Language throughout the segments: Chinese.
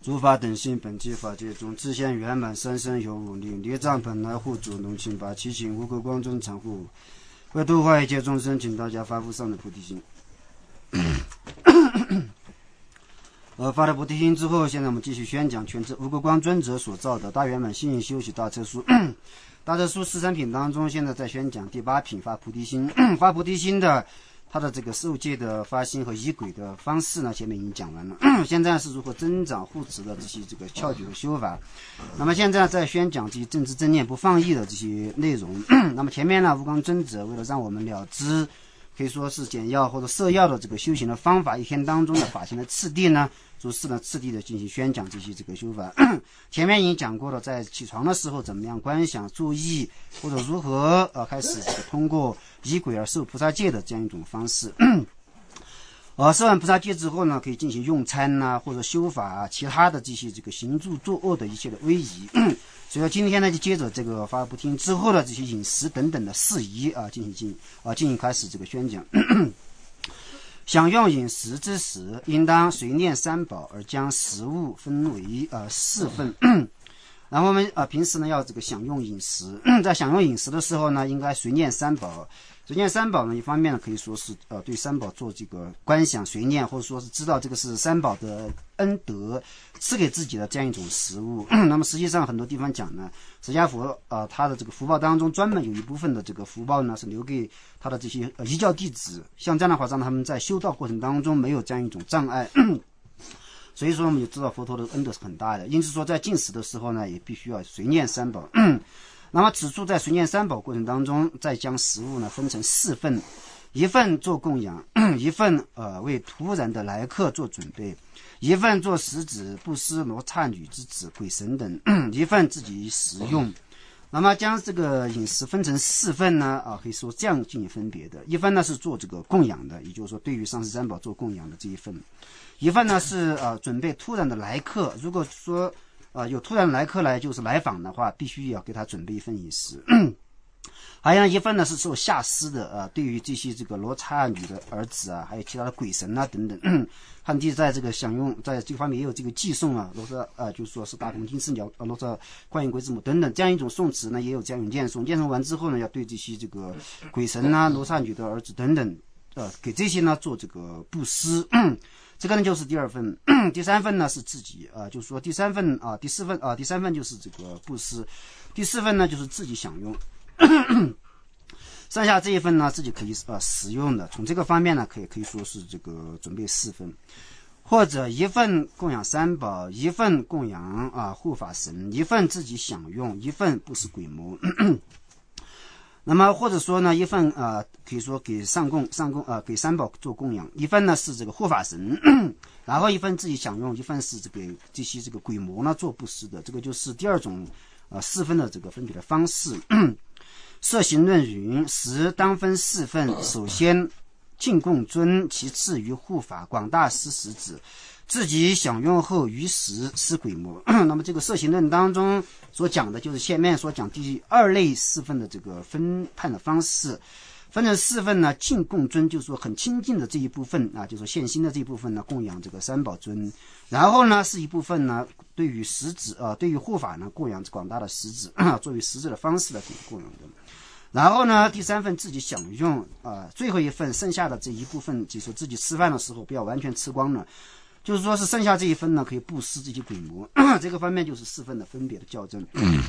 诸法等性本具法界中，自现圆满三身有五力，列藏本来护主龙清八七情无垢光中常护，为度化一切众生，请大家发布上的菩提心。发了菩提心之后，现在我们继续宣讲全知无垢光尊者所造的大圆满心修习大册书。大册书13品当中，现在在宣讲第8品发菩提心。发菩提心的它的这个受戒的发心和仪轨的方式呢，前面已经讲完了。现在是如何增长护持的这些这个窍诀和修法。那么现在在宣讲这些正知正念不放逸的这些内容。那么前面呢，无光尊者为了让我们了知可以说是简要或者摄要的这个修行的方法，一天当中的法行的次第呢，逐次的次第的进行宣讲这些这个修法。前面已经讲过了，在起床的时候怎么样观想注意，或者如何开始这个通过仪轨而受菩萨戒的这样一种方式。受完菩萨戒之后呢，可以进行用餐呐，或者修法其他的这些这个行住坐卧的一切的威仪。所以今天呢，就接着这个发菩提心之后的这些饮食等等的事宜进行开始这个宣讲。享用饮食之时，应当随念三宝而将食物分为4份。然后我们平时呢要这个享用饮食，在享用饮食的时候呢，应该随念三宝。随念三宝呢，一方面呢可以说是对三宝做这个观想随念，或者说是知道这个是三宝的恩德赐给自己的这样一种食物。那么实际上很多地方讲呢，释迦佛他的这个福报当中专门有一部分的这个福报呢是留给他的这些遗教弟子，像这样的话让他们在修道过程当中没有这样一种障碍。所以说我们就知道佛陀的恩德是很大的，因此说在进食的时候呢，也必须要随念三宝。那么此处在随念三宝过程当中，再将食物呢分成4份，一份做供养，一份为突然的来客做准备，一份做食子、布施、罗刹女之子、鬼神等，一份自己食用。那么将这个饮食分成4份呢，可以说这样进行分别的。一份呢是做这个供养的，也就是说对于上师三宝做供养的这一份；一份呢是准备突然的来客，如果说有突然来客来就是来访的话，必须要给他准备一份饮食。还有一份呢是做下施的，对于这些这个罗刹女的儿子啊，还有其他的鬼神啊等等，汉地在这个享用在这方面也有这个寄颂啊，罗刹就是说是大鹏金翅鸟罗刹观音鬼子母等等这样一种颂词呢，也有这样一种念诵。念诵完之后呢，要对这些这个鬼神啊、罗刹女的儿子等等，给这些呢做这个布施。这个呢就是第2份。第3份呢是自己就是说第3份第3份就是这个布施，第4份呢就是自己享用。剩下这一份呢自己可以使用的，从这个方面呢可以说是这个准备4份，或者一份供养三宝，一份供养护法神，一份自己享用，一份布施鬼魔。那么或者说呢，一份可以说给上供给三宝做供养，一份呢是这个护法神，然后一份自己享用，一份是这些这个鬼魔呢做布施的。这个就是第2种4份的这个分别的方式。摄行论云：食当分4份，首先敬供尊，其次于护法广大施食子，自己享用后于食施鬼魔。那么这个摄行论当中所讲的就是前面所讲第2类4份的这个分判的方式。分成4份呢，敬供尊就是说很亲近的这一部分就是说现心的这一部分呢供养这个三宝尊，然后呢是一部分呢对于食子对于护法呢供养广大的食子作为食子的方式来供养的。然后呢第3份自己享用最后一份剩下的这一部分，就是说自己吃饭的时候不要完全吃光了，就是说是剩下这一份呢可以布施这些鬼魔。这个方面就是4份的分别的校正。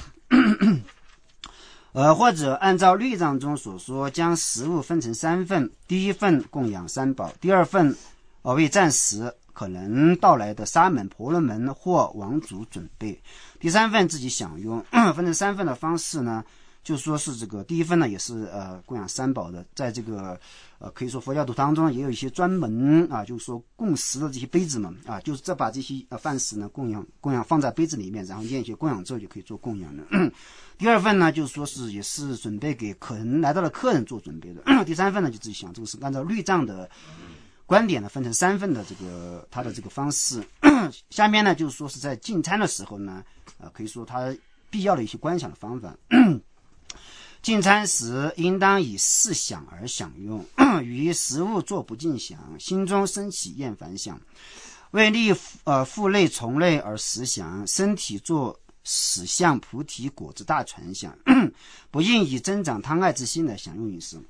或者按照律藏中所说，将食物分成3份，第1份供养三宝，第2份为暂时可能到来的沙门、婆罗门或王族准备，第3份自己享用。分成3份的方式呢，就说是这个第1份呢也是供养三宝的，在这个可以说佛教徒当中也有一些专门就是说供食的这些杯子嘛就是这把这些饭食呢供养放在杯子里面，然后念一些供养咒就可以做供养的。第2份呢就是说是也是准备给可能来到的客人做准备的。第3份呢就自己想，这个是按照律藏的观点呢分成3份的这个它的这个方式。下面呢就是说是在进餐的时候呢可以说它必要的一些观想的方法。进餐时应当以事想而享用，于食物作不尽想，心中升起厌烦想。 为利腹内从内而实祥，身体作使相菩提果之大传相，不应以增长贪爱之心来享用饮食。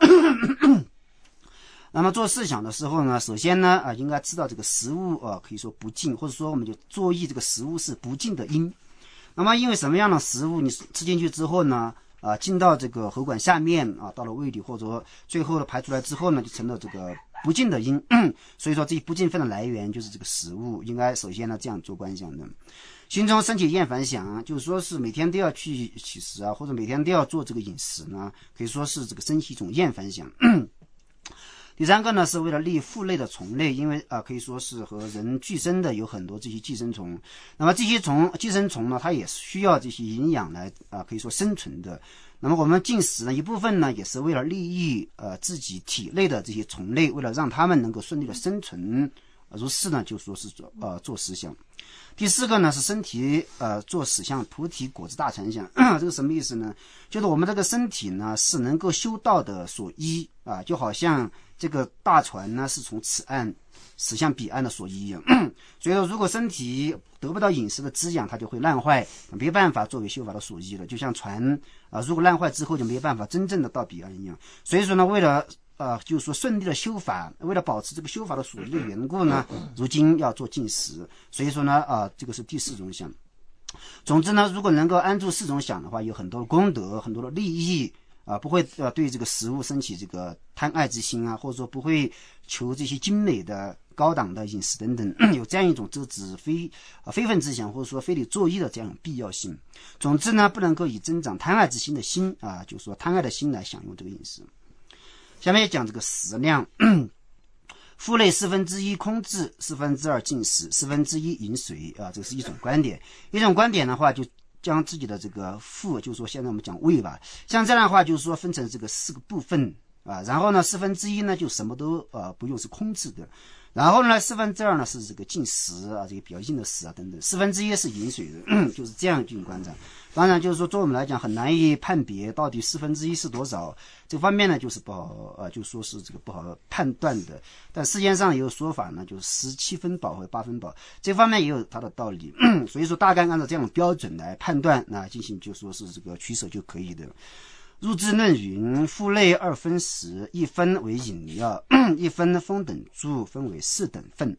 那么做思想的时候呢，首先呢应该知道这个食物可以说不净，或者说我们就作意这个食物是不净的因。那么因为什么样的食物你吃进去之后呢进到这个喉管下面到了胃里，或者最后排出来之后呢，就成了这个不净的因。所以说这不净分的来源就是这个食物，应该首先呢这样做观想的。心中身体厌烦想，就是说是每天都要去取食或者每天都要做这个饮食呢，可以说是这个身体一种厌烦想。第三个呢是为了利腹内的虫类，因为可以说是和人俱生的有很多这些寄生虫，那么这些寄生虫呢它也需要这些营养来可以说生存的。那么我们进食呢一部分呢也是为了利益自己体内的这些虫类，为了让它们能够顺利的生存，如是呢就说是做食相。第四个呢是身体做使相菩提果子大传相。这个什么意思呢？就是我们这个身体呢是能够修道的所依就好像这个大船呢是从此岸驶向彼岸的所依一样。所以说如果身体得不到饮食的滋养，它就会烂坏，没办法作为修法的所依了，就像船如果烂坏之后就没办法真正的到彼岸一样。所以说呢为了就是说顺利的修法，为了保持这个修法的所依的缘故呢，如今要做禁食。所以说呢这个是第四种想。总之呢如果能够安住四种想的话，有很多功德，很多的利益不会对这个食物升起这个贪爱之心或者说不会求这些精美的高档的饮食等等，有这样一种遮止非分之想，或者说非得作意的这样必要性。总之呢不能够以增长贪爱之心的心就是说贪爱的心来享用这个饮食。下面讲这个食量。腹内1/4空置，2/4进食，1/4饮水这是一种观点。一种观点的话就将自己的这个腹，就是说现在我们讲胃吧，像这样的话就是说分成这个4个部分然后呢1/4呢就什么都不用，是空置的。然后呢2/4呢是这个进食这个比较硬的食等等，1/4是饮水的就是这样进行观察。当然就是说对我们来讲很难以判别到底1/4是多少，这方面呢就是不好就说是这个不好判断的。但世界上也有说法呢，就是17分饱和8分饱，这方面也有它的道理。所以说大概按照这样的标准来判断进行就说是这个取舍就可以的。入智论云：腹内2分食，1分为饮料，1分风等住，分为4等份。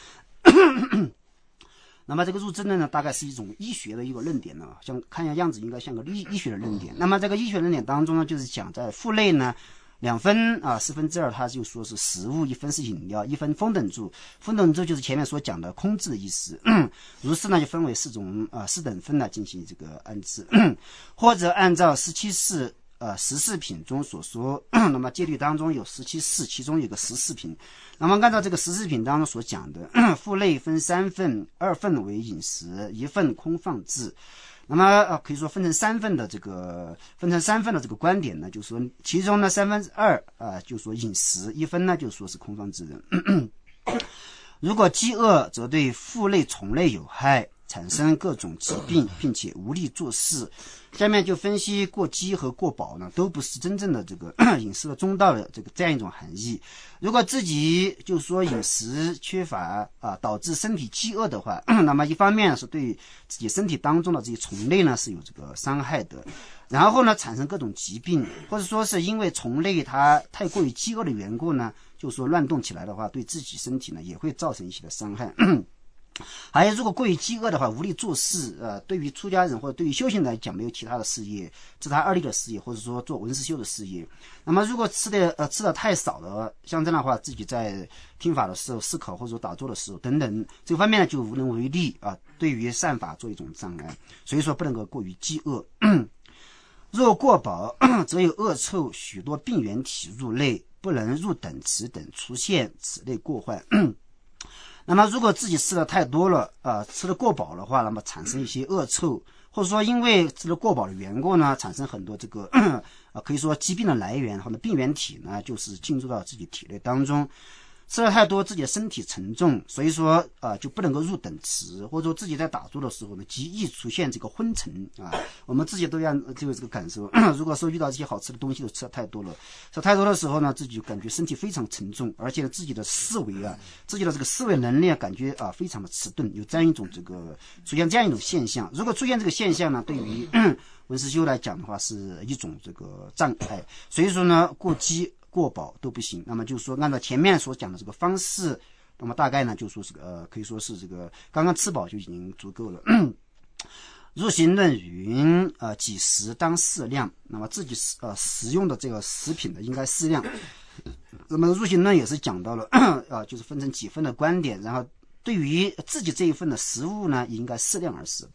那么这个入智论呢大概是一种医学的一个论点呢，像看样子应该像个医学的论点。那么这个医学论点当中呢就是讲在腹内呢2分1/4它就说是食物，1分是饮料，1分风等住。风等住就是前面所讲的空置的意思。如是呢就分为4等份呢进行这个安置。或者按照17世14品中所说，那么戒律当中有17世，其中有个14品。那么按照这个14品当中所讲的，腹内分3份，2份为饮食，1份空放置。那么可以说分成3份的这个观点呢，就是说其中呢2/3就说饮食，1分呢就说是空放置的。如果饥饿，则对腹内虫类有害，产生各种疾病，并且无力做事。下面就分析过饥和过饱呢都不是真正的这个饮食的中道的这样一种含义。如果自己就说饮食缺乏导致身体饥饿的话，那么一方面是对自己身体当中的这些虫类呢是有这个伤害的，然后呢产生各种疾病，或者说是因为虫类它太过于饥饿的缘故呢，就说乱动起来的话，对自己身体呢也会造成一些的伤害。还有如果过于饥饿的话，无力做事，对于出家人或者对于修行来讲没有其他的事业，自他2力的事业，或者说做文思修的事业。那么如果吃的太少了，像这样的话，自己在听法的时候、思考或者说打坐的时候等等，这个方面呢就无能为力对于善法做一种障碍。所以说不能够过于饥饿。若过饱，则有恶臭，许多病原体入内，不能入等此等出现，此类过患。那么如果自己吃的太多了吃的过饱的话，那么产生一些恶臭，或者说因为吃的过饱的缘故呢，产生很多这个可以说疾病的来源或者病原体呢就是进入到自己体内当中。 吃了太多，自己的身体沉重，所以说就不能够入等持，或者说自己在打坐的时候呢，极易出现这个昏沉啊。我们自己都有这个感受。如果说遇到这些好吃的东西都吃的太多了，吃太多的时候呢，自己感觉身体非常沉重，而且自己的思维自己的这个思维能力感觉非常的迟钝，有这样一种出现这样一种现象。如果出现这个现象呢，对于文思修来讲的话，是一种这个障碍。所以说呢，过饥过饱都不行。那么就是说，按照前面所讲的这个方式，那么大概呢，就说是可以说是这个刚刚吃饱就已经足够了。入行论云，几时当适量？那么自己食用的这个食品呢，应该适量。那么入行论也是讲到了就是分成几分的观点，然后对于自己这一份的食物呢，也应该适量而食。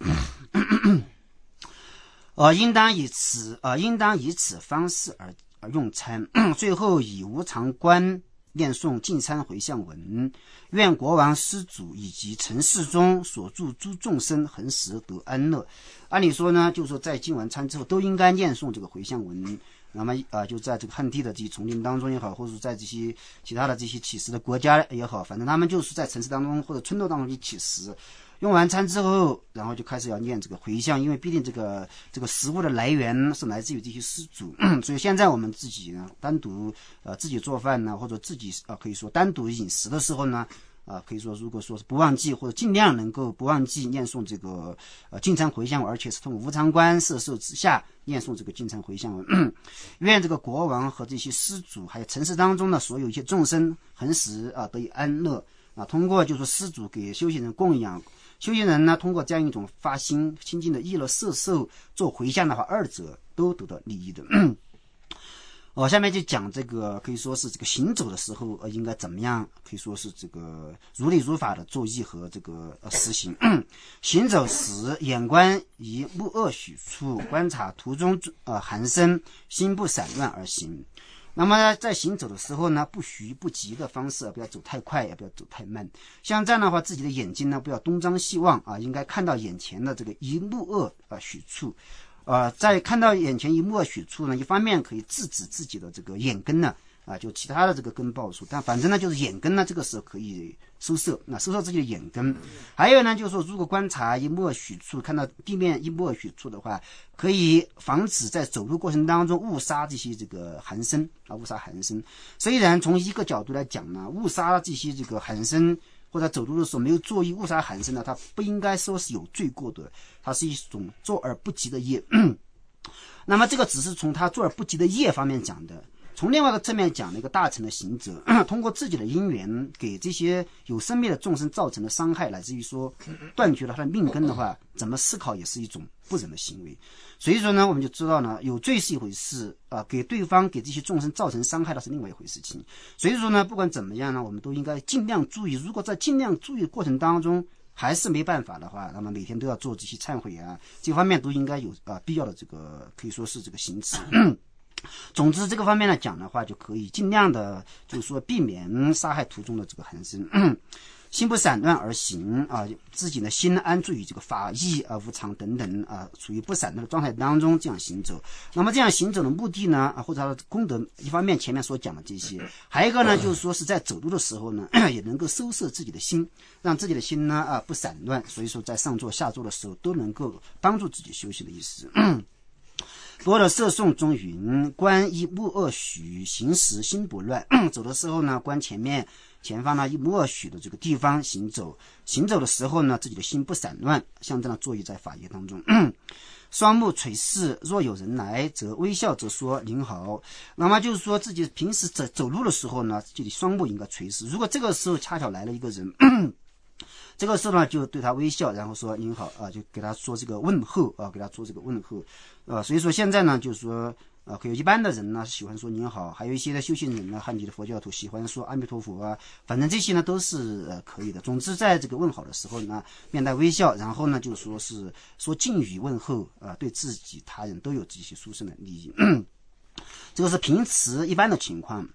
应当以此方式而用餐。最后以无常观念诵进餐回向文，愿国王施主以及尘世中所住诸众生恒时得安乐。按理说呢，就是说在进完餐之后都应该念诵这个回向文。那么就在这个汉地的这些丛林当中也好，或者在这些其他的这些起食的国家也好，反正他们就是在城市当中或者村落当中去起食。用完餐之后，然后就开始要念这个回向，因为毕竟这个食物的来源是来自于这些施主，所以现在我们自己呢单独自己做饭呢，或者自己可以说单独饮食的时候呢，可以说如果说是不忘记或者尽量能够不忘记念诵这个进餐回向，而且是通过无常观摄受之下念诵这个进餐回向文。愿这个国王和这些施主还有城市当中的所有一些众生恒时得以安乐通过就是说施主给修行人供养，修行人呢通过这样一种发心清净的意乐摄受做回向的话，二者都得到利益的。下面就讲这个可以说是这个行走的时候应该怎么样，可以说是这个如理如法的作意和这个实行。行走时眼观于目恶许处，观察途中寒声，心不散乱而行。那么在行走的时候呢，不徐不急的方式，不要走太快，也不要走太慢。像这样的话，自己的眼睛呢不要东张西望应该看到眼前的这个一目恶许处。在看到眼前一目恶许处呢，一方面可以制止自己的这个眼根呢就其他的这个根爆出，但反正呢就是眼根呢这个时候可以收摄自己的眼根。还有呢就是说，如果观察一目恶许处，看到地面一目恶许处的话，可以防止在走路过程当中误杀这些这个寒声误杀寒声。虽然从一个角度来讲呢，误杀这些这个寒声或者走路的时候没有作意误杀寒声呢，它不应该说是有罪过的，它是一种坐而不及的业。那么这个只是从他坐而不及的业方面讲的。从另外一个侧面讲，一个大乘的行者通过自己的因缘给这些有生命的众生造成的伤害，乃至于说断绝了他的命根的话，怎么思考也是一种不仁的行为。所以说呢，我们就知道呢，有罪是一回事给对方给这些众生造成伤害的是另外一回事情。所以说呢，不管怎么样呢，我们都应该尽量注意。如果在尽量注意的过程当中还是没办法的话，那么每天都要做这些忏悔这方面都应该有必要的这个可以说是这个行持。总之这个方面来讲的话，就可以尽量的就是说避免杀害途中的这个寒声。心不散乱而行自己的心安住于这个法义无常等等处于不散乱的状态当中这样行走。那么这样行走的目的呢或者它的功德，一方面前面所讲的这些，还有一个呢就是说是在走路的时候呢也能够收摄自己的心，让自己的心呢不散乱，所以说在上座下座的时候都能够帮助自己休息的意思。多的摄诵中云，观一目恶许，行时心不乱。走的时候呢，观前方呢一目恶许的这个地方行走，行走的时候呢，自己的心不散乱，像这样坐意在法业当中。双目垂视，若有人来，则微笑着说您好。那么就是说自己平时走路的时候呢，自己的双目应该垂视。如果这个时候恰巧来了一个人这个时候呢就对他微笑，然后说您好就给他说这个问候给他做这个问候所以说现在呢就是说可有一般的人呢喜欢说您好，还有一些的修行人呢，汉地的佛教徒喜欢说阿弥陀佛反正这些呢都是可以的。总之在这个问好的时候呢，面带微笑，然后呢就说是说敬语问候对自己他人都有这些殊胜的利益这个是平时一般的情况。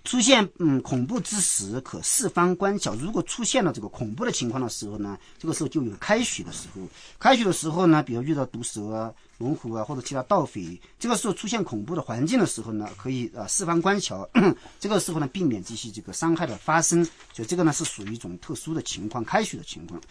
出现恐怖之时，可四方观瞧。如果出现了这个恐怖的情况的时候呢，这个时候就有开许的时候。开许的时候呢，比如遇到毒蛇啊、龙虎啊或者其他盗匪，这个时候出现恐怖的环境的时候呢，可以四方观瞧。这个时候呢，避免这些这个伤害的发生。所以这个呢是属于一种特殊的情况，开许的情况。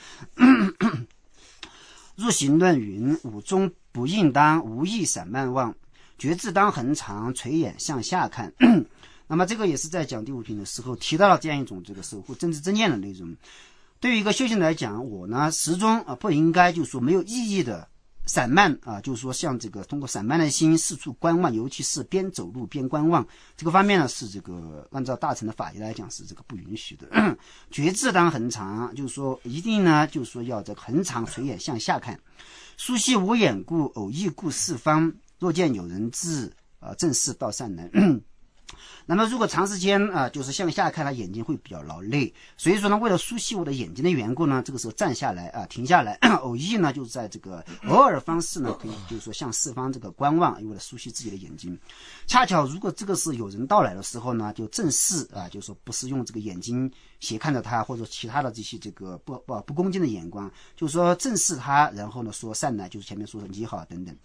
入行论云：吾中不应当无意散漫望，觉志当恒常，垂眼向下看。那么这个也是在讲第5品的时候提到了这样一种这个守护政治正念的内容。对于一个修行来讲，我呢始终不应该就是说没有意义的散漫就是说像这个通过散漫的心四处观望，尤其是边走路边观望，这个方面呢是这个按照大乘的法义来讲是这个不允许的。觉志当恒常，就是说一定呢就是说要这个恒常垂眼向下看。疏细无眼故，偶益故四方，若见有人至正是道善男。那么如果长时间就是向下看，他眼睛会比较劳累，所以说呢，为了疏细我的眼睛的缘故呢，这个时候站下来停下来，偶益呢就是在这个偶尔方式呢，可以就是说向四方这个观望，为了疏细自己的眼睛。恰巧如果这个是有人到来的时候呢，就正视就是说不是用这个眼睛斜看着他，或者其他的这些这个不恭敬的眼光，就是说正视他，然后呢说善呢，就是前面说的你好等等。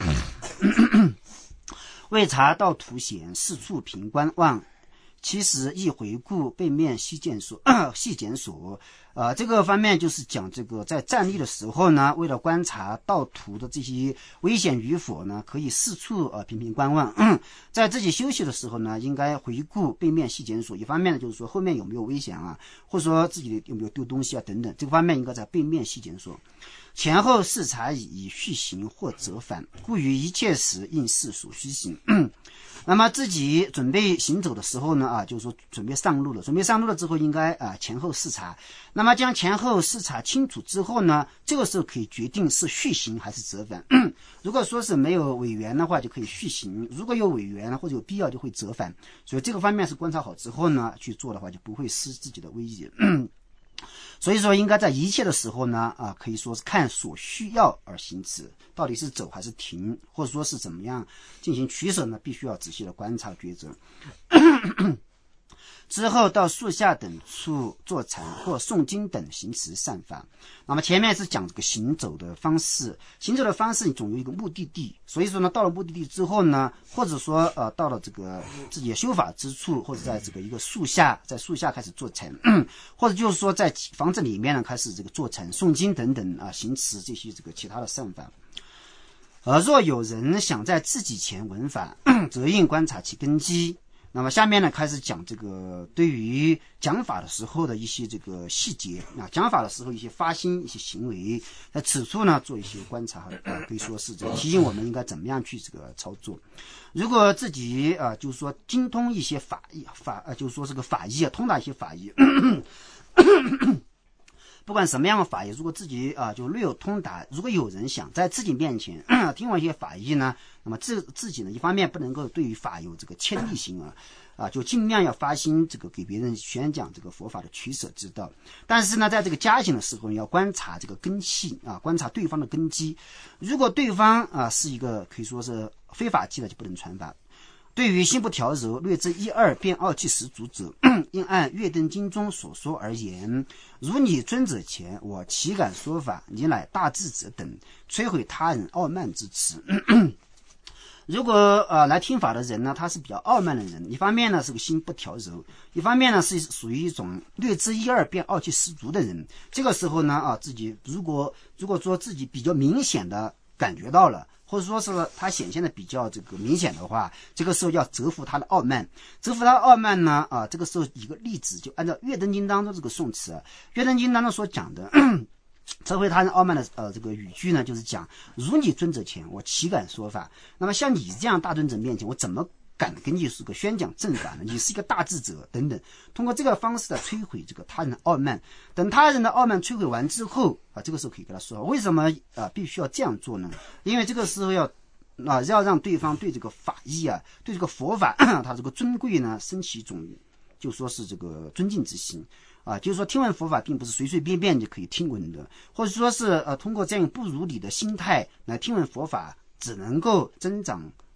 为察道途险，四处凭观望，其实一回顾，背面细检索。这个方面就是讲这个在站立的时候呢，为了观察道途的这些危险与否呢，可以四处频频观望。在自己休息的时候呢，应该回顾背面细检索。一方面呢，就是说后面有没有危险或者说自己有没有丢东西等等，这个方面应该在背面细检索。前后视察以续行或折返，故于一切时应视所须行。那么自己准备行走的时候呢就是说准备上路了之后，应该前后视察。那么将前后视察清楚之后呢，这个时候可以决定是续行还是折返。如果说是没有违缘的话，就可以续行；如果有违缘或者有必要，就会折返。所以这个方面是观察好之后呢去做的话，就不会失自己的威仪。所以说应该在一切的时候呢可以说是看所需要而行持，到底是走还是停，或者说是怎么样进行取舍呢，必须要仔细的观察抉择。之后到树下等处坐禅或诵经等行持善法。那么前面是讲这个行走的方式你总有一个目的地，所以说呢到了目的地之后呢，或者说到了这个自己的修法之处，或者在这个一个树下，在树下开始坐禅，或者就是说在房子里面呢开始这个坐禅诵经等等行持这些这个其他的善法。若有人想在自己前闻法，则应观察其根基。那么下面呢开始讲这个对于讲法的时候的一些这个细节讲法的时候一些发心一些行为，在此处呢做一些观察可以说是这个提醒我们应该怎么样去这个操作。如果自己就是说精通一些法就是说这个法义通达一些法义不管什么样的法义，如果自己就略有通达，如果有人想在自己面前听完一些法义呢，那么自己呢一方面不能够对于法有这个谦悧心就尽量要发心这个给别人宣讲这个佛法的取舍之道。但是呢在这个加行的时候要观察这个根器观察对方的根基。如果对方是一个可以说是非法器的，就不能传法。对于心不调柔，略知一二便傲气十足者，应按月灯经中所说而言。如你尊者前，我岂敢说法？你乃大智者等，摧毁他人傲慢之词。如果来听法的人呢，他是比较傲慢的人，一方面呢是个心不调柔，一方面呢是属于一种略知一二便傲气十足的人。这个时候呢自己如果说自己比较明显的感觉到了，或者说是他显现的比较这个明显的话，这个时候要折服他的傲慢。折服他的傲慢呢这个时候一个例子，就按照月灯经当中这个宋词月灯经当中所讲的摧毁他人傲慢的这个语句呢，就是讲如你尊者前，我岂敢说法。那么像你这样大尊者面前，我怎么敢跟你这个宣讲正法呢？你是一个大智者等等。通过这个方式来摧毁这个他人的傲慢。等他人的傲慢摧毁完之后这个时候可以跟他说为什么必须要这样做呢？因为这个时候要让对方对这个法义对这个佛法他这个尊贵呢升起一种就说是这个尊敬之心就是说听闻佛法并不是随随便便就可以听闻的，或者说是通过这样不如理的心态来听闻佛法，只能够增长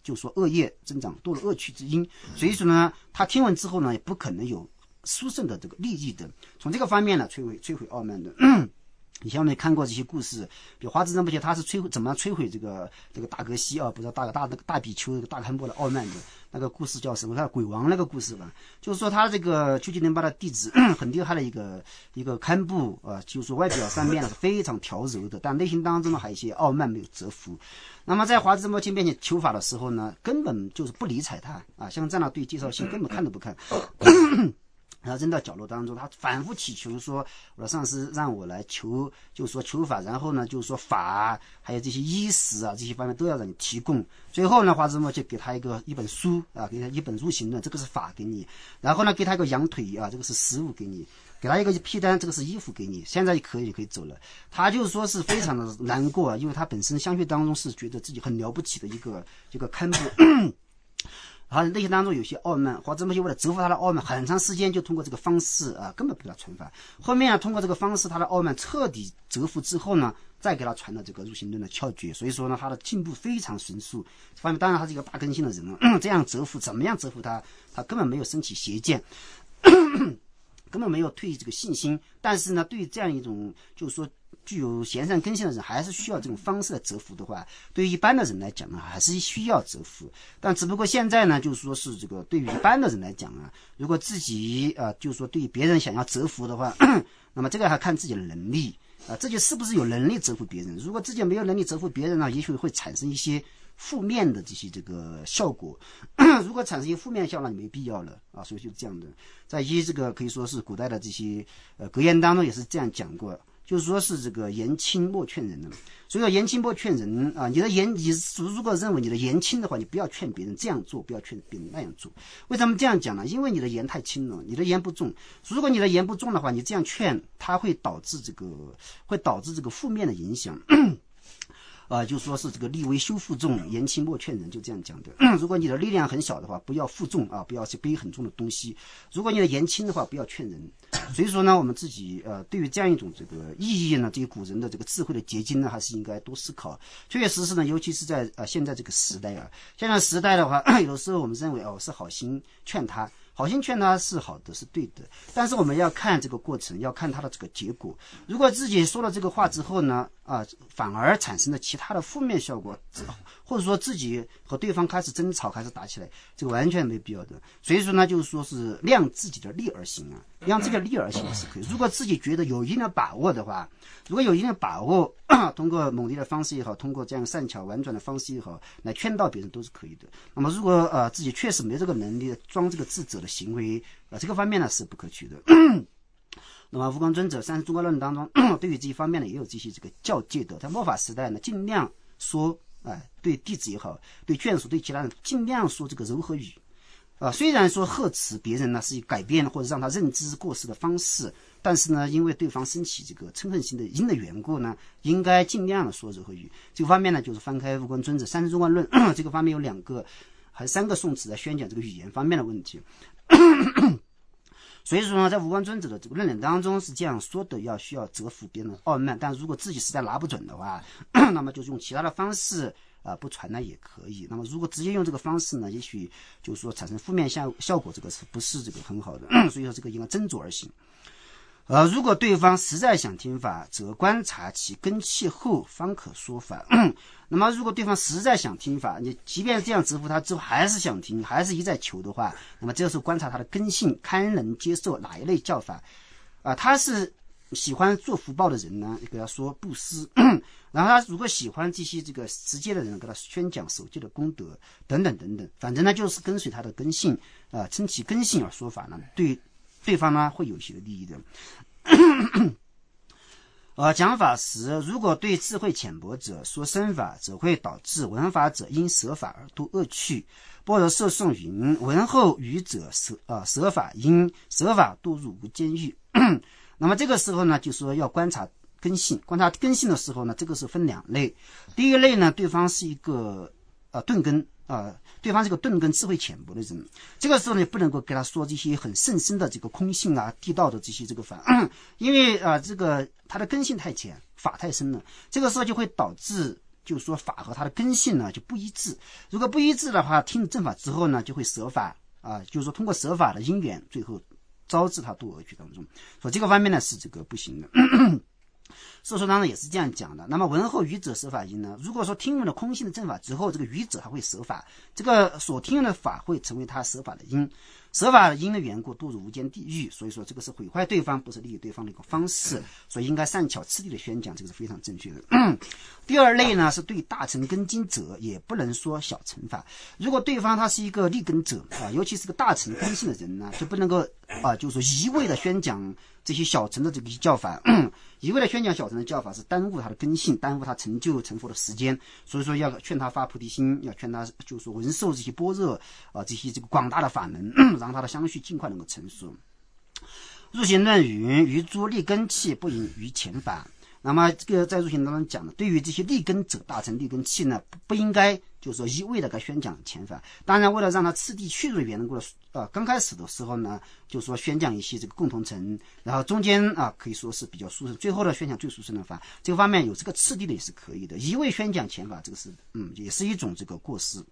就说恶业增长，多了恶趣之因。所以说呢，他听闻之后呢，也不可能有殊胜的这个利益的。从这个方面呢，摧毁傲慢的。以前我们也看过这些故事，比如华智仁波切他是怎么摧毁这个大格西啊，不是大比丘这个大堪波的傲慢的那个故事叫什么？他鬼王那个故事吧，就是说他这个丘吉林巴的弟子很厉害的一个堪布啊，就是说外表上面是非常调柔的，但内心当中呢还有一些傲慢没有折服。那么在华智仁波切面前求法的时候呢，根本就是不理睬他啊，像这样的对介绍信根本看都不看。然后扔到角落当中，他反复祈求说：“我的上师让我来求，就是说求法，然后呢，就是说法还有这些衣食啊这些方面都要让你提供。最后呢，华智仁波切给他一本书啊，给他一本入行论，这个是法给你。然后呢，给他一个羊腿啊，这个是食物给你。给他一个披单，这个是衣服给你。现在可以走了。他就是说是非常的难过啊，因为他本身相续当中是觉得自己很了不起的一个堪布。”他内心当中有些傲慢，华智仁波切为了折服他的傲慢，很长时间就通过这个方式啊，根本不给他传法。后面通过这个方式，他的傲慢彻底折服之后呢，再给他传了这个入行论的窍诀。所以说呢，他的进步非常迅速。这方面当然他是一个大根性的人了，这样折服，怎么样折服他？他根本没有升起邪见，根本没有退这个信心。但是呢，对于这样一种就是说具有贤善根性的人，还是需要这种方式的折服的话，对于一般的人来讲呢，还是需要折服。但只不过现在呢，就是说是这个对于一般的人来讲啊，如果自己就是说对于别人想要折服的话，那么这个还看自己的能力啊，自己是不是有能力折服别人。如果自己没有能力折服别人呢，也许会产生一些负面的这些这个效果。如果产生一些负面效果，那就没必要了啊。所以就是这样的。在一些这个可以说是古代的这些格言当中也是这样讲过。就是说是这个言轻莫劝人的，所以说言轻莫劝人啊。你如果认为你的言轻的话，你不要劝别人这样做，不要劝别人那样做。为什么这样讲呢？因为你的言太轻了，你的言不重。如果你的言不重的话，你这样劝，它会导致这个负面的影响。就说是这个力为修负重，言轻莫劝人，就这样讲的。如果你的力量很小的话，不要负重啊，不要去背很重的东西。如果你的言轻的话，不要劝人。所以说呢，我们自己对于这样一种这个意义呢，这些古人的这个智慧的结晶呢，还是应该多思考。确确实实呢，尤其是在现在这个时代啊，现在时代的话，有的时候我们认为是好心劝他。好心劝他是好的，是对的，但是我们要看这个过程，要看他的这个结果。如果自己说了这个话之后呢，反而产生了其他的负面效果，或者说自己和对方开始争吵，开始打起来，这个完全没必要的。所以说呢，就是说是量自己的力而行啊，让这个力而行是可以。如果自己觉得有一定的把握的话，如果有一定的把握，通过猛烈的方式也好，通过这样善巧婉转的方式也好，来劝导别人都是可以的。那么如果自己确实没这个能力装这个智者的行为，这个方面呢是不可取的。那么无光尊者《三十诸观论》当中对于这一方面呢也有这些这个教诫的。在末法时代呢，尽量说对弟子也好，对眷属，对其他人尽量说这个柔和语。虽然说呵斥别人呢是改变或者让他认知过失的方式，但是呢，因为对方升起这个嗔恨心的因的缘故呢，应该尽量的说柔和语。这个方面呢，就是翻开无光尊者《三十诸观论》这个方面有还3个颂词在宣讲这个语言方面的问题。所以说呢，在无光尊者的这个论点当中是这样说的，需要折服别人的傲慢，但如果自己实在拿不准的话，那么就用其他的方式不传呢也可以。那么如果直接用这个方式呢，也许就是说产生负面效果，这个是不是这个很好的？所以说这个应该斟酌而行。如果对方实在想听法，则观察其根器后方可说法。那么如果对方实在想听法，你即便这样折服他之后还是想听，还是一再求的话，那么这个时候观察他的根性，堪能接受哪一类教法。他是喜欢做福报的人呢，给他说布施。然后他如果喜欢这些这个直接的人，给他宣讲守戒的功德等等等等。反正呢就是跟随他的根性称其根性而说法呢，对方呢会有一些利益的。讲法时，如果对智慧浅薄者说深法，则会导致闻法者因舍法而度恶趣。般若摄颂云：闻后愚者舍法因舍法堕入无间狱。那么这个时候呢，就说要观察根性。观察根性的时候呢，这个是分2类。第一类呢，对方是一个钝根对方是个钝根智慧浅薄的人，这个时候呢不能够给他说这些很甚深的这个空性地道的这些这个法，因为这个他的根性太浅，法太深了，这个时候就会导致就是说法和它的根性呢就不一致。如果不一致的话，听正法之后呢，就会舍法就是说通过舍法的因缘，最后招致他堕恶趣当中。所以这个方面呢是这个不行的。说当中也是这样讲的。那么闻后愚者舍法因呢，如果说听闻了空性的正法之后，这个愚者他会舍法，这个所听闻的法会成为他舍法的因，舍法的因的缘故堕入无间地狱。所以说这个是毁坏对方，不是利益对方的一个方式，所以应该善巧次第的宣讲，这个是非常正确的。第二类呢是对大乘根经者，也不能说小乘法。如果对方他是一个利根者尤其是个大乘根性的人呢，就不能够就是说一味的宣讲这些小乘的这个教法，一味的宣讲小乘的教法是耽误他的根性，耽误他成就成佛的时间。所以说要劝他发菩提心，要劝他就是说闻受这些般若这些这个广大的法门，让他的相续尽快能够成熟。入行论云：于诸利根器不引于前法。那么这个在入行当中讲的，对于这些利根者，大乘利根器呢，不应该就是说一味的给宣讲前法。当然为了让他次第去入缘故刚开始的时候呢，就是说宣讲一些这个共同乘，然后中间可以说是比较殊胜，最后的宣讲最殊胜的法，这个方面有这个次第的也是可以的。一味宣讲前法，这个是也是一种这个过失。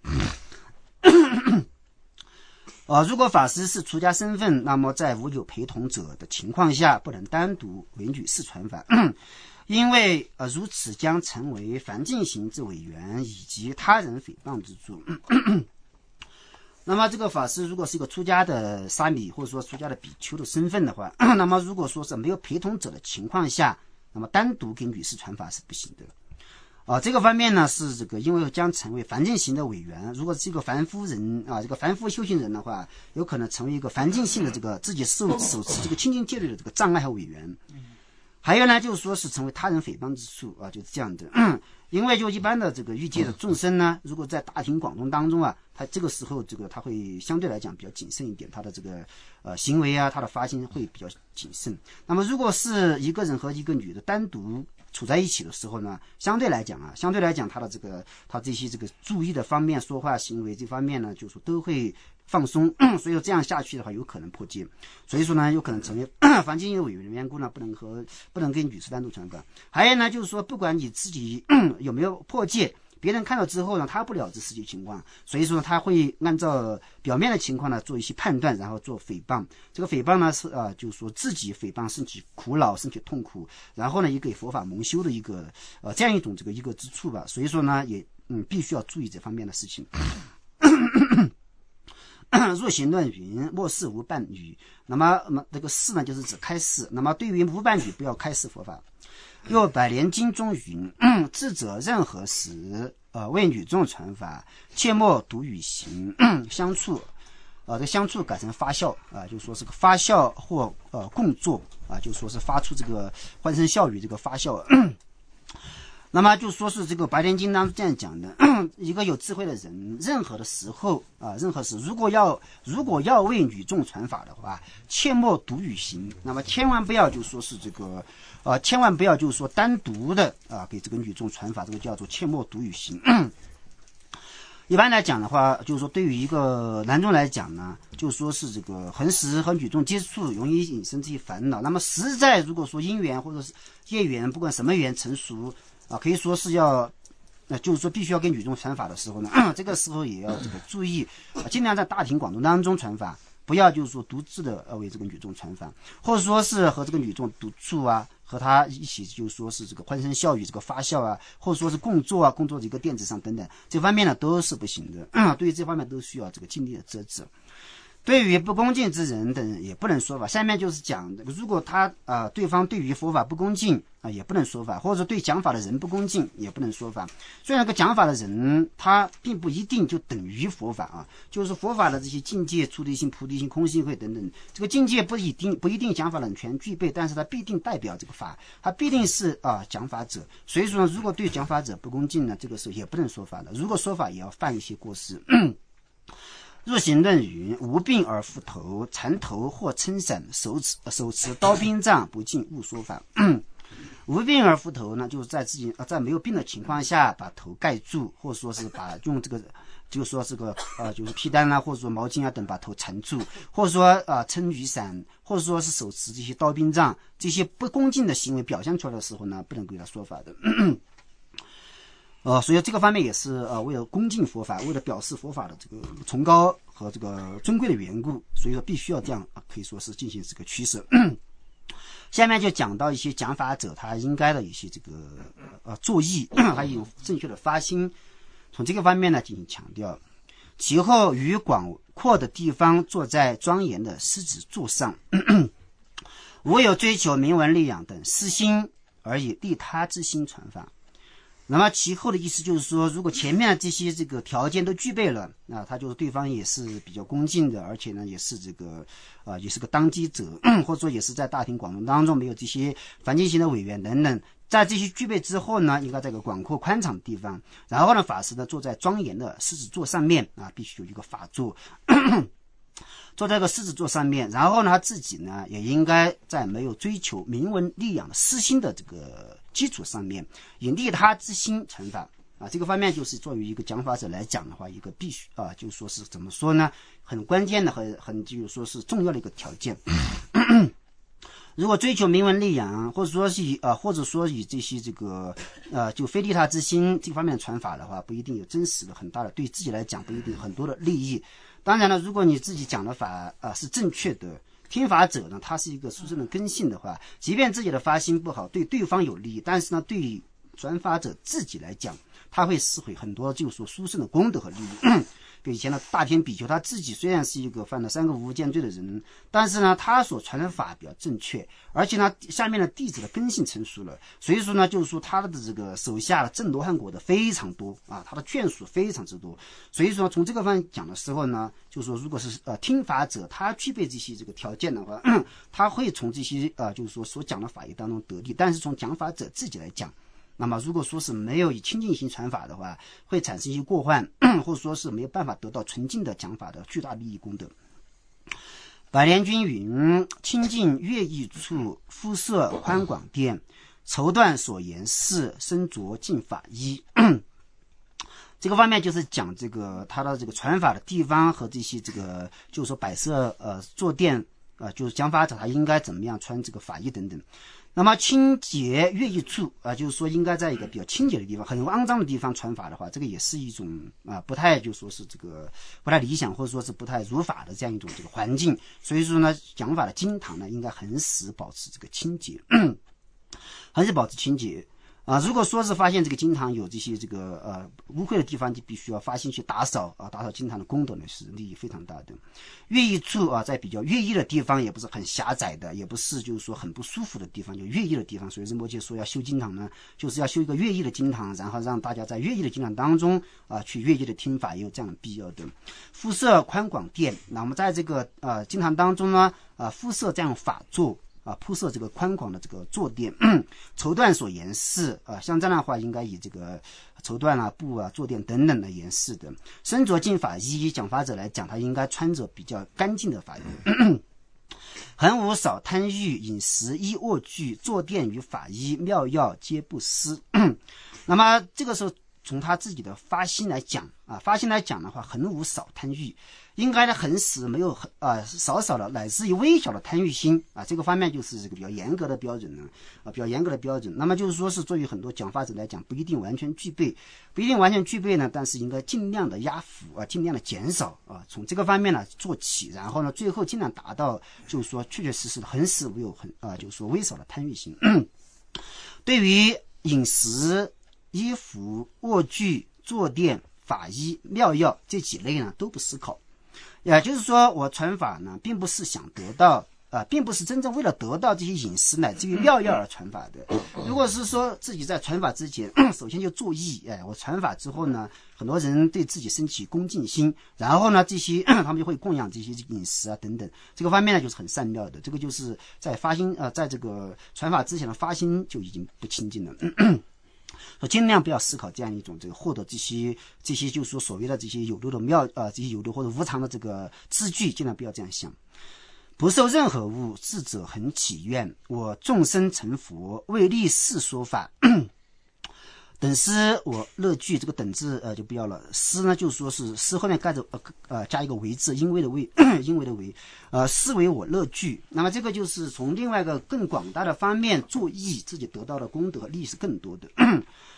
如果法师是出家身份，那么在无有陪同者的情况下，不能单独允许世传法，因为如此将成为凡境行之委员以及他人诽谤之处。那么这个法师如果是一个出家的沙弥或者说出家的比丘的身份的话，那么如果说是没有陪同者的情况下，那么单独跟女士传法是不行的。这个方面呢是这个，因为将成为凡境行的委员。如果是一个凡夫人这个凡夫修行人的话，有可能成为一个凡境性的这个自己手持这个清净戒律的这个障碍和委员。还有呢，就是说是成为他人诽谤之处就是这样的。因为就一般的这个欲界的众生呢，如果在大庭广众当中他这个时候他会相对来讲比较谨慎一点，他的这个行为他的发心会比较谨慎。那么如果是一个人和一个女的单独处在一起的时候呢，相对来讲他的这些这个注意的方面，说话行为这方面呢，就是说都会放松。所以说这样下去的话有可能破戒，所以说呢有可能成为凡境业委员的缘故呢，不能跟女士单独传法。还有呢就是说，不管你自己有没有破戒，别人看到之后呢，他不了知实际情况，所以说他会按照表面的情况呢做一些判断，然后做诽谤。这个诽谤呢是就是说自己诽谤，身体苦恼，身体痛苦，然后呢也给佛法蒙羞的一个这样一种这个一个之处吧。所以说呢也必须要注意这方面的事情。若行论云：莫视无伴语。那么这个示呢就是指开示，那么对于无伴语不要开示佛法。又百莲经中云：智者任何时为女众传法，切莫独语行相处。这个相处改成发笑就说是个发笑或共作就说是发出这个欢声笑语，这个发笑。那么就说是这个白莲经当中这样讲的，一个有智慧的人，任何的时候任何时如果要为女众传法的话，切莫独语行。那么千万不要就说是这个千万不要就是说单独的给这个女众传法，这个叫做切莫独语行。一般来讲的话，就是说对于一个男众来讲呢，就是说是这个恒时和女众接触容易引生这些烦恼。那么实在如果说因缘或者是业缘，不管什么缘成熟可以说是要就是说必须要跟女众传法的时候呢，这个时候也要这个注意尽量在大庭广众当中传法，不要就是说独自的为这个女众传法，或者说是和这个女众独处和她一起就是说是这个欢声笑语，这个发笑或者说是共作共作这个垫子上等等，这方面呢都是不行的。对于这方面都需要这个尽力的遮止。对于不恭敬之人等也不能说法。下面就是讲如果他对方对于佛法不恭敬也不能说法，或者对讲法的人不恭敬也不能说法。虽然个讲法的人他并不一定就等于佛法就是佛法的这些境界，出离心、菩提心、空性慧等等，这个境界不一定讲法的人全具备，但是他必定代表这个法，他必定是讲法者。所以说呢，如果对讲法者不恭敬呢，这个时候也不能说法的。如果说法也要犯一些过失。若行论云：无病而覆头，缠头或撑伞，手持刀兵杖，不敬勿说法。无病而覆头呢，就是在自己在没有病的情况下把头盖住，或者说是用这个就是说这个就是披单或者说毛巾等把头缠住，或者说撑雨伞，或者说是手持这些刀兵杖，这些不恭敬的行为表现出来的时候呢，不能给他说法的。 所以这个方面也是为了恭敬佛法，为了表示佛法的这个崇高和这个尊贵的缘故，所以说必须要这样可以说是进行这个取舍。下面就讲到一些讲法者他应该的一些这个作意，还有正确的发心，从这个方面呢进行强调。其后于广阔的地方坐在庄严的狮子座上，无有追求名闻利养等私心，而以利他之心传法。那么其后的意思就是说，如果前面这些这个条件都具备了，那他就是对方也是比较恭敬的，而且呢也是这个也是个当机者，或者说也是在大庭广众当中没有这些凡间型的委员等等，在这些具备之后呢，应该在一个广阔宽敞的地方，然后呢法师呢坐在庄严的狮子座上面必须有一个法座坐在这个狮子座上面，然后呢他自己呢也应该在没有追求名闻利养的私心的这个基础上面，以利他之心传法这个方面就是作为一个讲法者来讲的话，一个必须就是说是怎么说呢，很关键的很就是说是重要的一个条件。如果追求名闻利养，或者说以这些这个就非利他之心这方面传法的话，不一定有真实的很大的，对自己来讲不一定有很多的利益。当然了，如果你自己讲的法是正确的，听法者呢他是一个殊胜的根性的话，即便自己的发心不好，对对方有利益，但是呢对于传法者自己来讲，他会释回很多就是说殊胜的功德和利益。比如以前的大天比丘，他自己虽然是一个犯了3个无间罪的人，但是呢他所传的法比较正确，而且呢下面的弟子的根性成熟了，所以说呢就是说他的这个手下的正罗汉果的非常多他的眷属非常之多。所以说从这个方面讲的时候呢，就是说如果是听法者他具备这些这个条件的话，他会从这些就是说所讲的法义当中得利。但是从讲法者自己来讲，那么如果说是没有以清净心传法的话，会产生一些过患，或者说是没有办法得到纯净的讲法的巨大利益功德。百莲君云：清净乐意处，肤色宽广殿，绸缎所言饰，身着净法衣。这个方面就是讲这个他的这个传法的地方和这些这个就是说摆设坐垫就是讲法者他应该怎么样穿这个法衣等等。那么清洁乐意处就是说应该在一个比较清洁的地方，很肮脏的地方传法的话，这个也是一种不太就说是这个不太理想，或者说是不太如法的这样一种这个环境。所以说呢讲法的经堂呢应该恒时保持这个清洁恒时保持清洁如果说是发现这个经堂有这些这个污秽的地方，就必须要发心去打扫打扫经堂的功德呢是利益非常大的。乐意处在比较乐意的地方，也不是很狭窄的，也不是就是说很不舒服的地方，就乐意的地方。所以仁波切说要修经堂呢，就是要修一个乐意的经堂，然后让大家在乐意的经堂当中去乐意的听法，也有这样的必要的。肤色宽广殿，那么在这个经堂当中呢肤色这样法座铺设这个宽广的这个坐垫，绸缎所言饰像这样的话应该以这个绸缎布坐垫等等的言饰的。身着净法衣，讲法者来讲他应该穿着比较干净的法衣恒无少贪欲，饮食衣卧具坐垫与法衣妙药皆不失那么这个时候从他自己的发心来讲发心来讲的话，恒无少贪欲，应该呢恒时没有少的乃至于微小的贪欲心这个方面就是这个比较严格的标准呢比较严格的标准。那么就是说是作为很多讲法者来讲不一定完全具备呢，但是应该尽量的压服尽量的减少从这个方面呢做起，然后呢最后尽量达到就是说确确实实的恒时没有就是说微少的贪欲心对于饮食衣服卧具坐垫法衣妙药这几类呢都不思考，也就是说我传法呢并不是想得到并不是真正为了得到这些饮食乃至于妙药而传法的。如果是说自己在传法之前首先就注意我传法之后呢，很多人对自己升起恭敬心，然后呢这些他们就会供养这些饮食等等，这个方面呢就是很善妙的。这个就是在发心在这个传法之前的发心就已经不清净了说尽量不要思考这样一种这个获得这些就是说所谓的这些有漏的这些有漏或者无常的这个资具，尽量不要这样想。不受任何物，智者恒祈愿，我众生成佛，为利世说法等诗我乐具，这个等字就不要了。诗呢就是说是诗后面盖着加一个为字，因为的为因为的为诗为我乐具。那么这个就是从另外一个更广大的方面作意，自己得到的功德和利益是更多的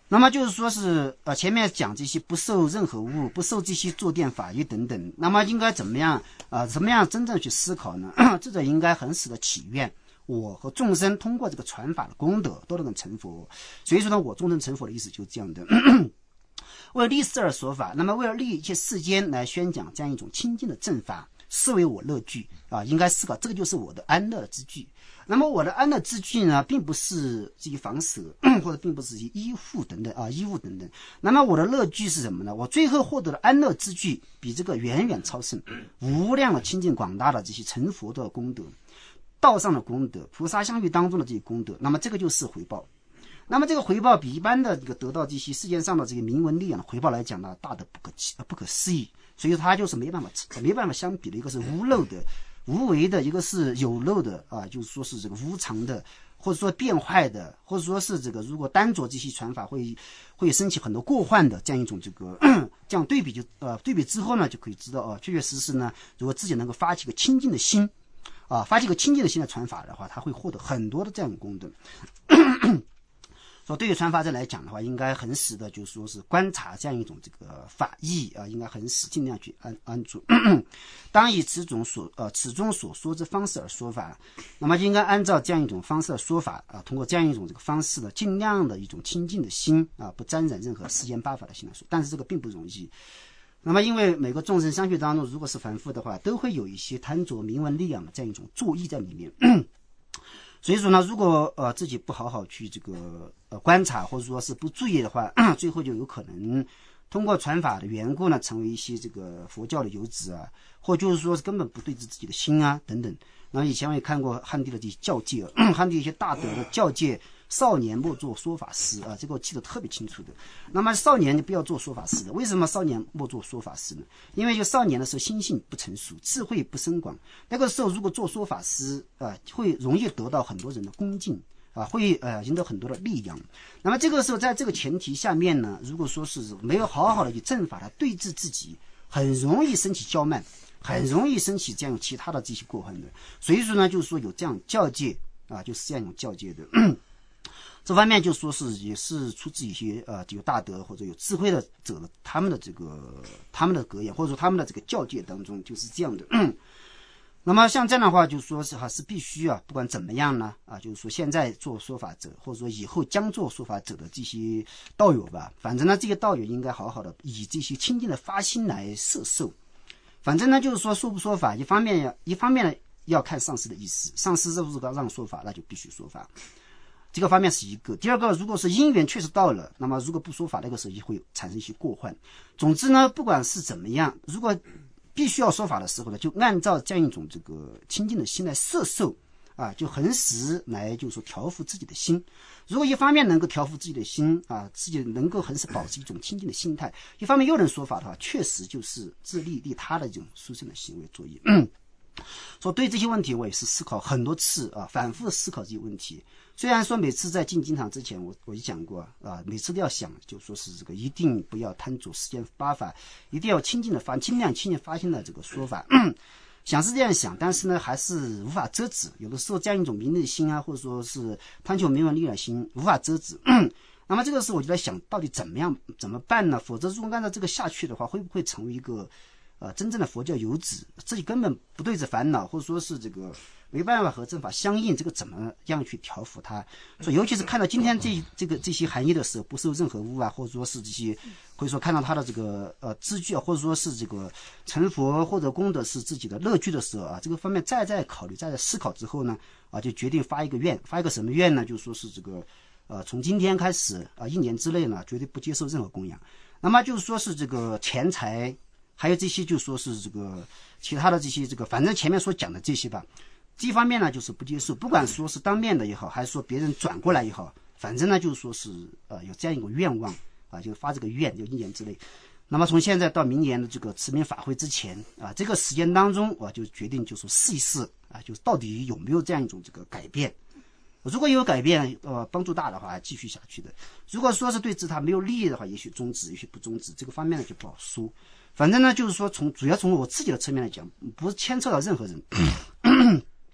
那么就是说是前面讲这些不受任何物，不受这些坐垫法益等等，那么应该怎么样真正去思考呢？这个应该很使得祈愿我和众生通过这个传法的功德都能成佛。所以说呢，我众生成佛的意思就是这样的。为利事而说法，那么为了利益一切世间来宣讲这样一种清净的正法，是为我乐具应该思考这个就是我的安乐之具。那么我的安乐之具呢，并不是这些房舍或者并不是一些衣物等等。那么我的乐具是什么呢？我最后获得的安乐之具比这个远远超胜，无量的清净广大的这些成佛的功德，道上的功德，菩萨相遇当中的这些功德，那么这个就是回报。那么这个回报比一般的这个得到这些世界上的这个名闻利养的回报来讲呢，大的不可思议。所以它就是没办法相比的。一个是无漏的、无为的，一个是有漏的就是说是这个无常的，或者说变坏的，或者说是这个如果单着这些传法会升起很多过患的这样一种这个这样对比之后呢，就可以知道确确实实呢，如果自己能够发起个清净的心发起个清净的心来传法的话，他会获得很多的这样的功德。说对于传法者来讲的话，应该很使的就是说是观察这样一种这个法义应该很使尽量去安住。当以此中所说之方式而说法，那么应该按照这样一种方式的说法通过这样一种这个方式的尽量的一种清净的心不沾染任何世间八法的心来说，但是这个并不容易。那么因为每个众生相续当中，如果是凡夫的话，都会有一些贪着名闻利养的这样一种作意在里面。所以说呢，如果自己不好好去这个观察，或者说是不注意的话，最后就有可能通过传法的缘故呢，成为一些这个佛教的游子或就是说是根本不对治自己的心等等。然后以前我也看过汉地的这些教戒汉地一些大德的教戒，少年莫做说法师这个我记得特别清楚的。那么少年就不要做说法师的，为什么少年莫做说法师呢？因为就少年的时候心性不成熟，智慧不深广，那个时候如果做说法师会容易得到很多人的恭敬会赢得很多的力量。那么这个时候在这个前提下面呢，如果说是没有好好的去正法来对治自己，很容易升起骄慢，很容易升起这样其他的这些过患的。所以说呢，就是说有这样教戒就是这样一种教戒的。这方面就说是也是出自一些有大德或者有智慧的者的他们的格言，或者说他们的这个教戒当中就是这样的。那么像这样的话，就说是还是必须不管怎么样呢就是说现在做说法者，或者说以后将做说法者的这些道友吧，反正呢这些道友应该好好的以这些清净的发心来摄受。反正呢就是说不说法，一方面呢要看上师的意思，上师如果让说法，那就必须说法。这个方面是一个。第二个，如果是因缘确实到了，那么如果不说法，那个时候也会产生一些过患。总之呢，不管是怎么样，如果必须要说法的时候呢，就按照这样一种这个清净的心来摄受就恒时来就是说调伏自己的心。如果一方面能够调伏自己的心自己能够恒时保持一种清净的心态，一方面又能说法的话，确实就是自利他的这种殊胜的行为作业。所以对这些问题我也是思考很多次反复思考这些问题。虽然说每次在进经堂之前我也讲过每次都要想，就说是这个一定不要贪着世间八法，一定要尽量清净发心的这个说法。想是这样想，但是呢还是无法遮止，有的时候这样一种名利心或者说是贪求名闻利养心无法遮止。那么这个时候我就在想，到底怎么办呢？否则如果按照这个下去的话，会不会成为一个真正的佛教游子，自己根本不对着烦恼，或者说是这个没办法和正法相应，这个怎么样去调伏它？所以尤其是看到今天这些含义的时候，不受任何污或者说是这些，或者说看到他的这个知具或者说是这个成佛或者功德是自己的乐具的时候这个方面再考虑再思考之后呢就决定发一个愿，发一个什么愿呢？就说是这个从今天开始1年之内呢，绝对不接受任何供养。那么就是说是这个钱财。还有这些就说是这个其他的这些反正前面所讲的这些吧，这一方面呢就是不接受，不管说是当面的也好，还是说别人转过来也好，反正呢就是说是有这样一个愿望就发这个愿，就1年之内。那么从现在到明年的这个持名法会之前这个时间当中就决定就说试一试就是到底有没有这样一种这个改变。如果有改变帮助大的话继续下去的，如果说是对治他没有利益的话，也许终止也许不终止，这个方面呢就不好说。反正呢就是说主要从我自己的侧面来讲，不是牵扯到任何人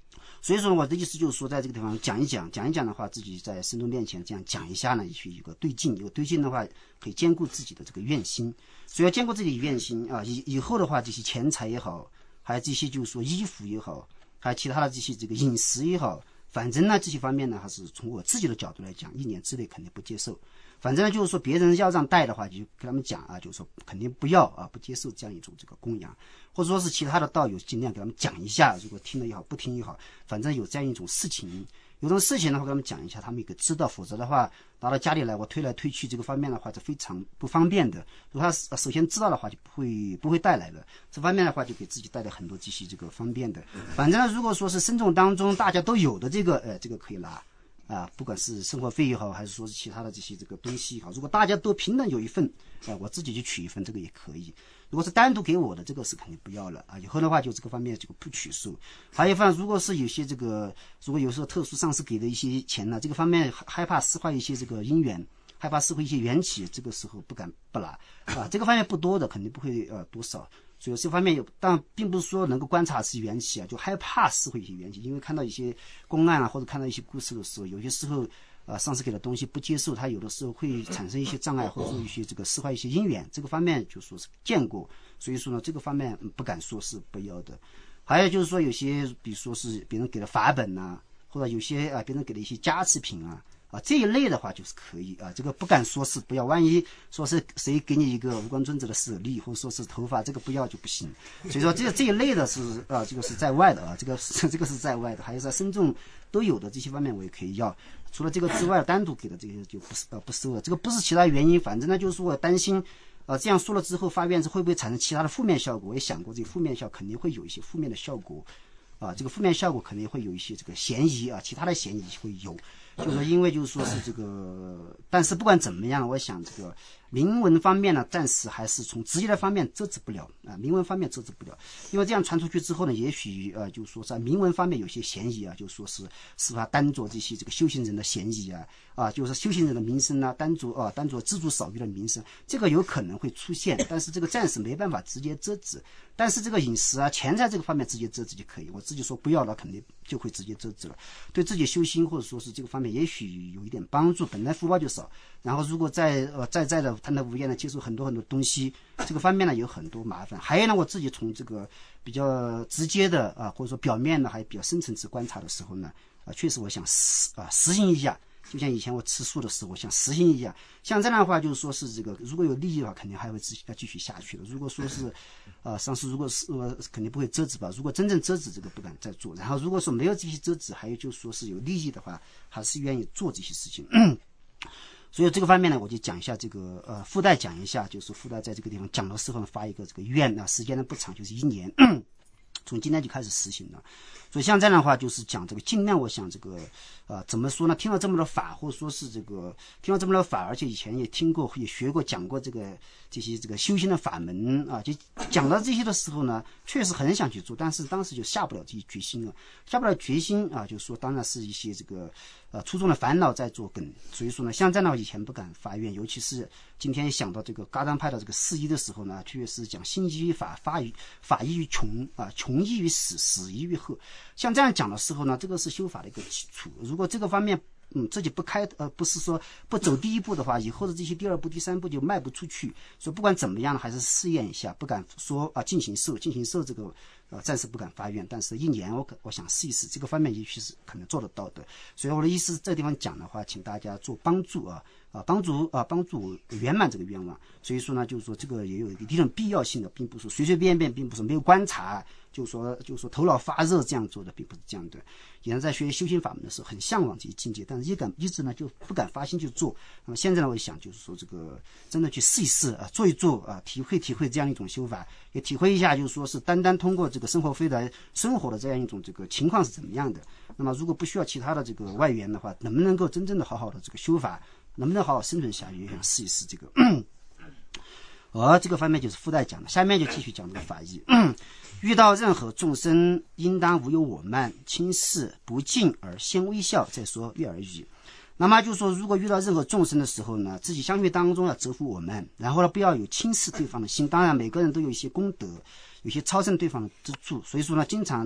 所以说我的意思就是说，在这个地方讲一讲的话，自己在神众面前这样讲一下呢，也许有个对劲，有对劲的话，可以兼顾自己的这个愿心。所以要兼顾自己的愿心啊，以后的话，这些钱财也好，还有这些就是说衣服也好，还有其他的这些这个饮食也好，反正呢这些方面呢，还是从我自己的角度来讲，1年之内肯定不接受。反正就是说别人要让带的话，就跟他们讲啊，就是说肯定不要啊，不接受这样一种这个供养，或者说是其他的道友尽量给他们讲一下，如果听了也好，不听也好，反正有这样一种事情，有种事情的话给他们讲一下，他们也可知道，否则的话拿到家里来我推来推去这个方面的话是非常不方便的。如果他首先知道的话就不会带来的，这方面的话就给自己带来很多这些这个方便的。反正如果说是僧众当中大家都有的这个这个可以拿啊，不管是生活费也好，还是说是其他的这些这个东西也好，如果大家都平等有一份，我自己去取一份，这个也可以。如果是单独给我的，这个是肯定不要了啊。以后的话就这个方面这个不取数。还有一方，如果是有些这个，如果有时候特殊上司给的一些钱呢，这个方面害怕撕坏一些这个姻缘，害怕撕坏一些缘起，这个时候不敢不拿啊。这个方面不多的，肯定不会多少。所以这方面有，但并不是说能够观察是缘起啊，就害怕撕毁一些缘起，因为看到一些公案啊，或者看到一些故事的时候，有些时候上司给的东西不接受，他有的时候会产生一些障碍，或者说一些这个撕坏一些因缘，这个方面就说是见过，所以说呢，这个方面不敢说是不要的。还有就是说有些，比如说是别人给的法本啊，或者有些别人给的一些加持品啊。这一类的话就是可以啊，这个不敢说是不要，万一说是谁给你一个无光尊者的舍利，或者说是头发，这个不要就不行。所以说这一类的是这个是在外的啊，这个是在外的，还有在僧众都有的这些方面我也可以要。除了这个之外，单独给的这些就不收了。这个不是其他原因，反正呢就是说我担心这样说了之后发愿会不会产生其他的负面效果？我也想过这个负面效果肯定会有一些负面的效果这个负面效果肯定会有一些这个嫌疑啊，其他的嫌疑会有。就是说因为就是说是这个，但是不管怎么样，我想这个明文方面呢，暂时还是从职业的方面遮止不了啊，明文方面遮止不了，因为这样传出去之后呢，也许就是说在明文方面有些嫌疑啊，就是说是他当做这些这个修行人的嫌疑就是修行人的名声当做知足少欲的名声，这个有可能会出现，但是这个暂时没办法直接遮止。但是这个饮食钱财这个方面直接遮止就可以，我自己说不要了，肯定就会直接遮止了，对自己修心或者说是这个方面也许有一点帮助，本来福报就少，然后如果在的贪得无厌的接受很多东西，这个方面呢有很多麻烦。还有呢，我自己从这个比较直接的或者说表面的还有比较深层次观察的时候呢确实我想实行一下，就像以前我吃素的时候我想实行一下，像这样的话就是说是这个如果有利益的话肯定还会继续下去的。如果说是上司如果是肯定不会遮止吧，如果真正遮止这个不敢再做，然后如果说没有这些遮止，还有就是说是有利益的话还是愿意做这些事情所以这个方面呢我就讲一下这个附带讲一下，就是附带在这个地方讲的时候发一个这个愿时间呢不长，就是1年从今天就开始实行了。所以像这样的话就是讲这个尽量，我想这个怎么说呢，听了这么多法，或者说是这个听了这么多法，而且以前也听过也学过讲过这些这个修行的法门就讲到这些的时候呢确实很想去做，但是当时就下不了这些决心了，下不了决心就是说当然是一些这个初中的烦恼在作梗。所以说呢像这样的话以前不敢发愿，尤其是今天想到这个噶当派的这个事宜的时候呢，确实讲心依于法，法依于穷穷依于死，死依于祸。像这样讲的时候呢，这个是修法的一个基础。如果这个方面自己不是说不走第一步的话，以后的这些第2步第3步就迈不出去。所以不管怎么样还是试验一下，不敢说进行受这个暂时不敢发愿，但是1年我想试一试，这个方面也许是可能做得到的。所以我的意思这个地方讲的话，请大家做帮助帮助圆满这个愿望。所以说呢就是说这个也有一定的必要性的，并不是随随便便，并不是没有观察就是说头脑发热这样做的，并不是这样的。以前在学修行法门的时候很向往这些境界，但是一直呢就不敢发心去做。那么现在呢我想就是说这个真的去试一试做一做体会这样一种修法，也体会一下就是说是单通过这个生活费来生活的这样一种这个情况是怎么样的。那么如果不需要其他的这个外援的话，能不能够真正的好好的这个修法，能不能好好生存下去，也想试一试这个这个方面就是附带讲的。下面就继续讲这个法义遇到任何众生应当无有我慢，轻视不敬而先微笑再说悦耳语。那么就是说如果遇到任何众生的时候呢，自己相遇当中要折服我们，然后呢不要有轻视对方的心。当然每个人都有一些功德，有些超胜对方的之处，所以说呢经常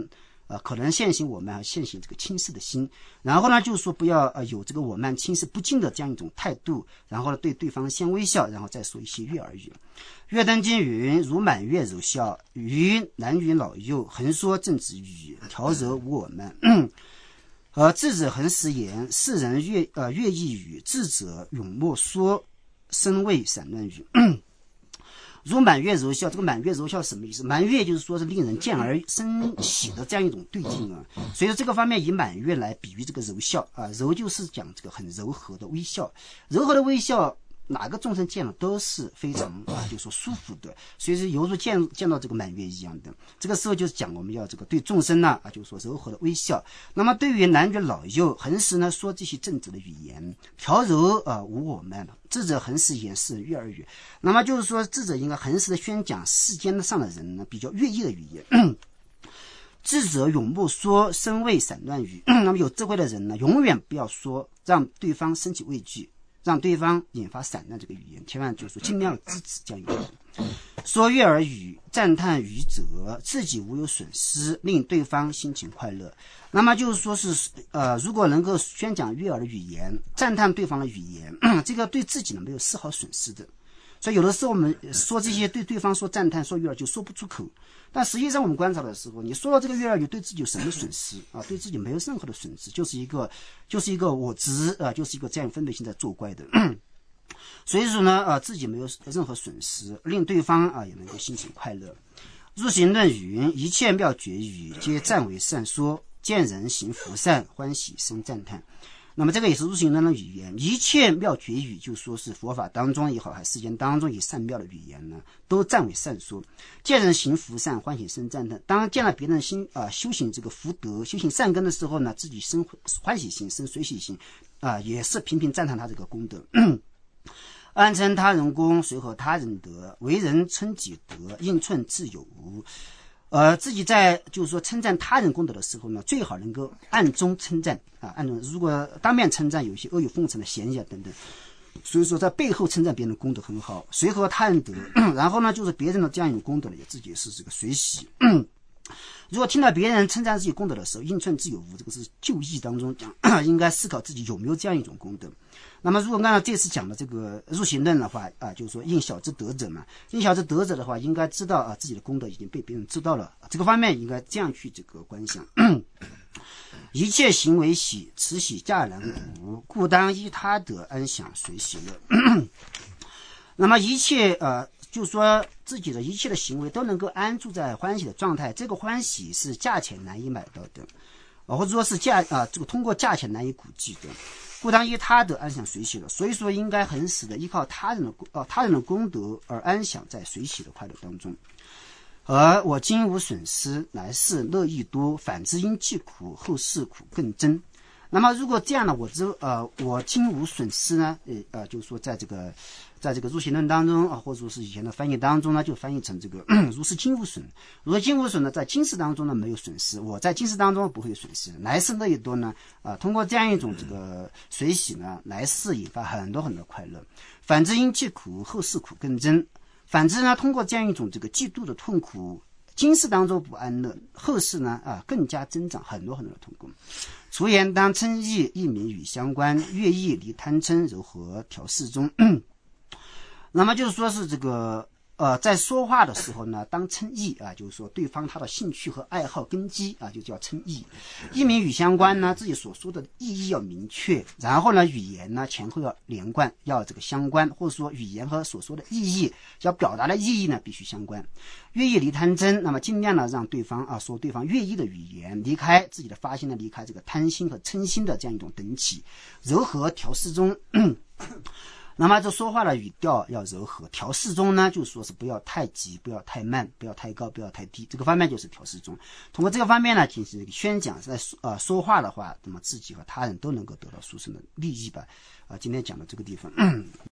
可能现行我慢和现行这个轻视的心，然后呢就是说不要有这个我慢轻视不敬的这样一种态度，然后呢对对方先微笑，然后再说一些悦耳语。月登经云：如满月柔笑，于男女老幼，横说正直语，调柔无我慢。智者恒实言，世人悦意语，智者永莫说，身未散乱语。如满月柔笑，这个满月柔笑什么意思？满月就是说是令人见而生喜的这样一种对境啊，所以说这个方面以满月来比喻这个柔笑啊，柔就是讲这个很柔和的微笑，柔和的微笑哪个众生见了都是非常就是说舒服的，所以是犹如见到这个满月一样的。这个时候就是讲我们要这个对众生呢就是说柔和的微笑。那么对于男女老幼，恒时呢说这些正直的语言，调柔无我慢。智者恒时言，是悦耳语。那么就是说智者应该恒时的宣讲世间上的人呢比较悦意的语言。智者永不说身未散乱语。那么有智慧的人呢永远不要说让对方生起畏惧，让对方引发散乱这个语言，千万就是说尽量制止这样语言。说悦耳语，赞叹语者，自己无有损失，令对方心情快乐。那么就是说是如果能够宣讲悦耳的语言，赞叹对方的语言，这个对自己呢没有丝毫损失的。所以有的时候我们说这些对方说赞叹说悦耳就说不出口，但实际上我们观察的时候，你说到这个悦耳语对自己有什么损失啊？对自己没有任何的损失，就是一个我执就是一个这样分别心在作怪的。所以说呢自己没有任何损失，令对方也能够心情快乐。入行论云：一切妙绝语，皆赞为善说，见人行福善，欢喜生赞叹。那么这个也是入行论的语言，一切妙绝语就说是佛法当中也好，还是世间当中也善妙的语言呢，都赞为善说。见人行福善，欢喜生赞叹。当见了别人修行这个福德，修行善根的时候呢，自己生欢喜心，生随喜心也是频频赞叹他这个功德。安称他人功，随和他人德，为人称己德，应寸自有无。自己在就是说称赞他人功德的时候呢，最好能够暗中称赞暗中，如果当面称赞有一些阿谀奉承的嫌疑等等，所以说在背后称赞别人的功德很好，随和他人德。然后呢就是别人的这样一种功德呢，也自己是这个随喜。如果听到别人称赞自己功德的时候，应寸自有无，这个是就义当中讲应该思考自己有没有这样一种功德。那么如果按照这次讲的这个入行论的话就是说应晓之德者嘛，应晓之德者的话应该知道自己的功德已经被别人知道了，这个方面应该这样去这个观想。一切行为喜，此喜价难估，故当依他德安享随喜乐。那么一切就是说自己的一切的行为都能够安住在欢喜的状态，这个欢喜是价钱难以买到的，或者说是这个通过价钱难以估计的，故当依他德安享随喜乐。所以说应该恒时的依靠他人的功德而安享在随喜的快乐当中。而我今无损失，来世乐益多，反之因既苦，后世苦更增。那么如果这样呢，我今无损失呢，就是说在这个入行论当中或者说是以前的翻译当中呢，就翻译成这个如是今无损。如果今无损呢，在今世当中呢没有损失，我在今世当中不会有损失，来世乐益多呢通过这样一种这个随喜呢，来世引发很多很多快乐。反之因既苦，后世苦更增。反之呢，通过这样一种这个嫉妒的痛苦，今世当中不安乐，后世呢更加增长很多很多的痛苦。除言当称义，义名与相关，悦意离贪嗔，柔和调适中。那么就是说是这个在说话的时候呢，当称义就是说对方他的兴趣和爱好根基就叫称义。义名与相关呢，自己所说的意义要明确，然后呢语言呢前后要连贯，要这个相关，或者说语言和所说的意义要表达的意义呢必须相关。悦意离贪嗔，那么尽量呢让对方说对方悦意的语言，离开自己的发心呢，离开这个贪心和嗔心的这样一种等起，柔和调适中。那么这说话的语调要柔和，调适中呢就是说是不要太急，不要太慢，不要太高，不要太低，这个方面就是调适中。通过这个方面呢进行这个宣讲，在说话的话，那么自己和他人都能够得到殊胜的利益吧。今天讲到这个地方。